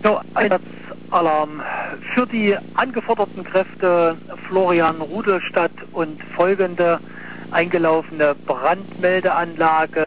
Ja, Einsatzalarm für die angeforderten Kräfte Florian Rudolstadt und folgende eingelaufene Brandmeldeanlage.